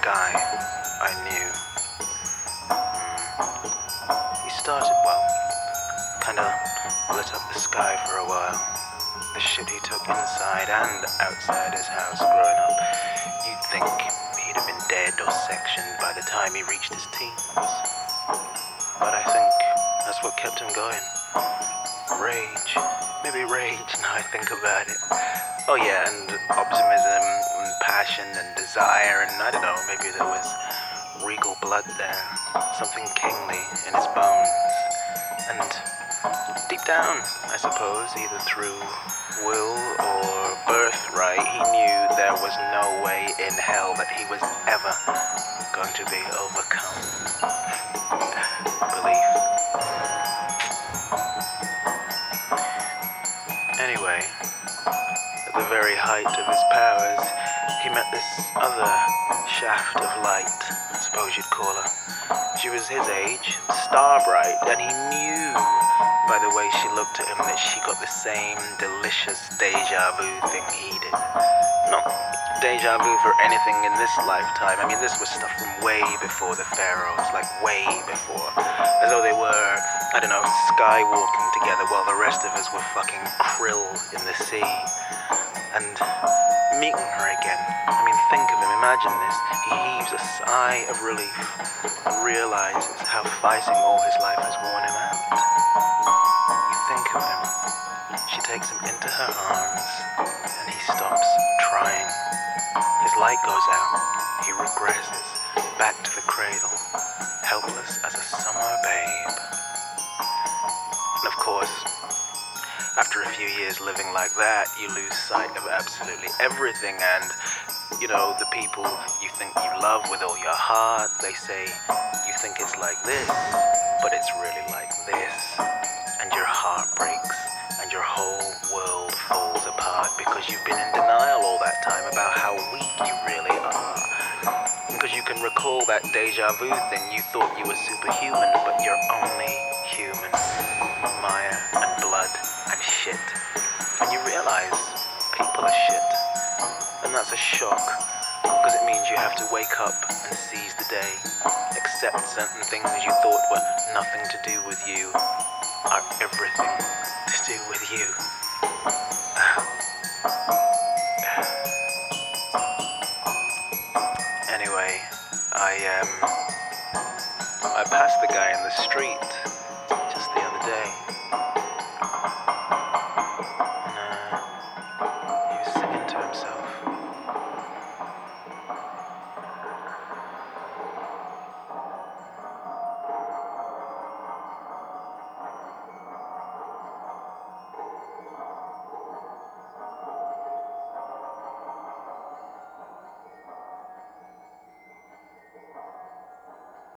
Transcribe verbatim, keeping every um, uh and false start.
guy I knew. Mm. He started well, kinda lit up the sky for a while. The shit he took inside and outside his house growing up, you'd think he'd have been dead or sectioned by the time he reached his teens. But I think that's what kept him going. Rage. Maybe rage now I think about it. Oh yeah, and optimism and passion and desire, and I don't know, maybe there was regal blood there, something kingly in his bones. And deep down, I suppose, either through will or birthright, he knew there was no way in hell that he was ever going to be overcome. Belief. Anyway, at the very height of his powers, he met this other shaft of light, I suppose you'd call her. She was his age, star bright, and he knew by the way she looked at him that she got the same delicious deja vu thing he did. Not deja vu for anything in this lifetime. I mean, this was stuff from way before the pharaohs, like way before. As though they were, I don't know, skywalking together while the rest of us were fucking krill in the sea. And meeting her again, I mean, think of him, imagine this. He heaves a sigh of relief and realizes how fighting all his life has worn him out. You think of him, she takes him into her arms, and he stops trying. His light goes out, he regresses back to the cradle, helpless as a summer babe. And of course, after a few years living like that, you lose sight of absolutely everything, and, you know, the people you think you love with all your heart, they say you think it's like this, but it's really like this, and your heart breaks, and your whole world falls apart because you've been in denial all that time about how weak you really are. Because you can recall that deja vu thing, you thought you were superhuman, but you're only human. Mire and blood and shit. And you realize people are shit. And that's a shock, because it means you have to wake up and seize the day, accept certain things you thought were nothing to do with you are everything to do with you. Anyway, I um I passed the guy in the street just the other day. And uh, he was singing to himself.